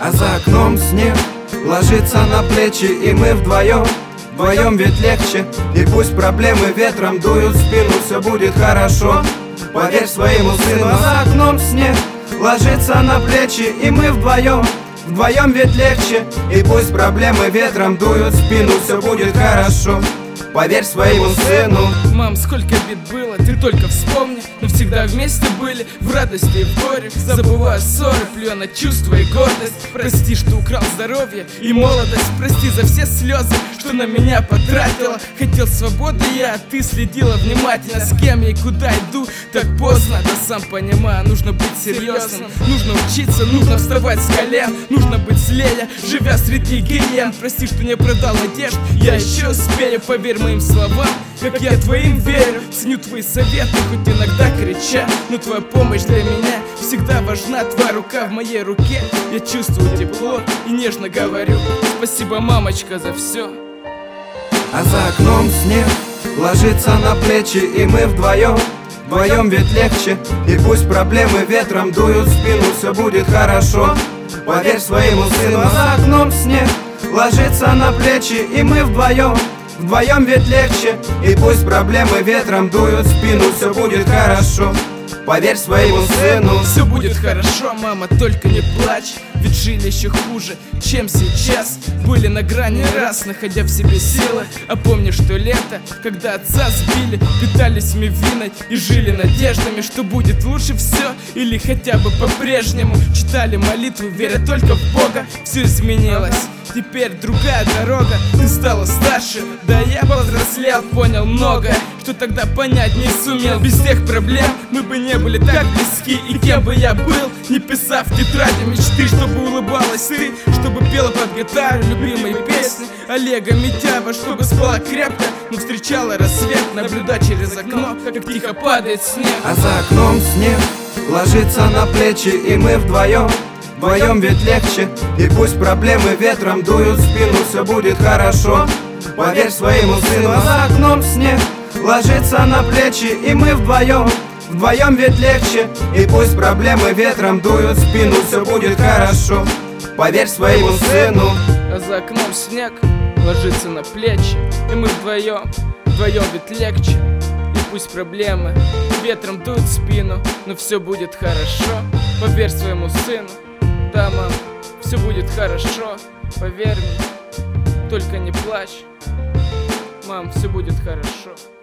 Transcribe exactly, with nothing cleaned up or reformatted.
А за окном снег ложится на плечи, и мы вдвоем, вдвоем ведь легче. И пусть проблемы ветром дуют в спину, все будет хорошо, поверь своему сыну. А за окном снег ложится на плечи, и мы вдвоем, вдвоем ведь легче. И пусть проблемы ветром дуют в спину, все будет хорошо, поверь своему сыну. Мам, сколько бед было, ты только вспомни. Мы всегда вместе были, в радости и в горе. Забываю ссоры, плюя на чувства и гордость. Прости, что украл здоровье и молодость. Прости за все слезы, что на меня потратила. Хотел свободы я, а ты следила внимательно. С кем я и куда иду, так поздно. Да сам понимаю, нужно быть серьезным. Нужно учиться, нужно вставать с колен. Нужно быть злее, живя среди гиен. Прости, что не продал надежд, я еще успею. Поверь моим словам, как я твоим верю. Ценю твои советы, хоть иногда крича, но твоя помощь для меня всегда важна. Твоя рука в моей руке, я чувствую тепло и нежно говорю: спасибо, мамочка, за все. А за окном снег ложится на плечи, и мы вдвоем, вдвоем ведь легче. И пусть проблемы ветром дуют в спину, все будет хорошо, поверь своему сыну. А за окном снег ложится на плечи, и мы вдвоем, вдвоем ведь легче. И пусть проблемы ветром дуют в спину, все будет хорошо, поверь своему сыну. Все будет хорошо, мама, только не плачь. Ведь жили еще хуже, чем сейчас. Были на грани раз, находя в себе силы. А помни, что лето, когда отца сбили, питались мы виной и жили надеждами, что будет лучше все или хотя бы по-прежнему. Читали молитву, веря только в Бога. Все изменилось, теперь другая дорога. Ты стала старше, да я повзрослел, понял многое, что тогда понять не сумел. Без тех проблем мы бы не были так близки. И кем бы я был, не писав в тетради мечты, чтобы улыбалась ты, чтобы пела под гитару любимые песни Олега Митяева, чтобы спала крепко, но встречала рассвет, наблюдая через окно, как тихо падает снег. А за окном снег ложится на плечи, и мы вдвоем, вдвоем ведь легче. И пусть проблемы ветром дуют в спину, все будет хорошо, поверь своему сыну. А за окном снег ложится на плечи, и мы вдвоем, вдвоем ведь легче. И пусть проблемы ветром дуют в спину, все будет хорошо, поверь своему сыну. А за окном снег ложится на плечи, и мы вдвоем, вдвоем ведь легче. И пусть проблемы ветром дуют в спину, но все будет хорошо, поверь своему сыну. Да, мам, все будет хорошо, поверь мне, только не плачь. Мам, все будет хорошо.